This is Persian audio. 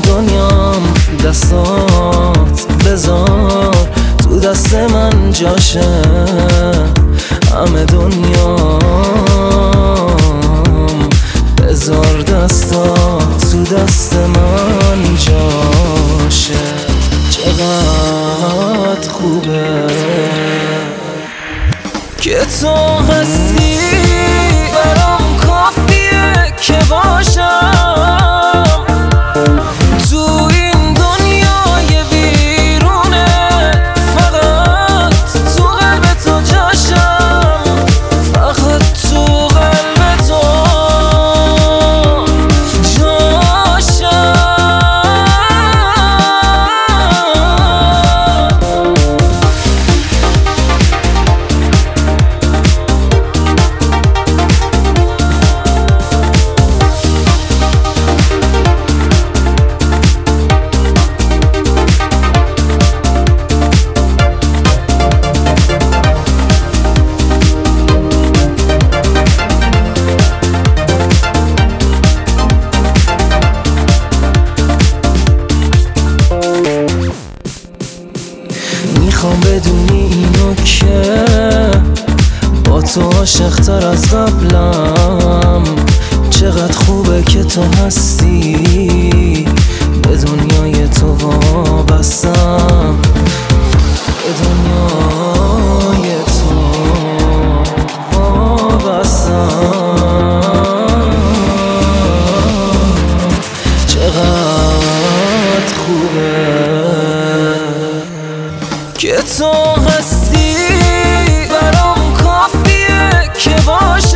دنیام دستات بذار تو دست من جاشه، همه دنیام بذار دستات تو دست من جاشه. چقدر خوبه که تو هستی، برام کافیه که باشم تو این دنیای بیرونه، فقط تو قلب تو جاشم، فقط تو قلب تو جاشم. میخوام بدونی اینو که با تو عاشق‌تر از قبلم، چقدر خوبه که تو هستی، به دنیای تو وابستم، به دنیای تو وابستم. چقدر خوبه که تو هستی، برام کافیه که باشی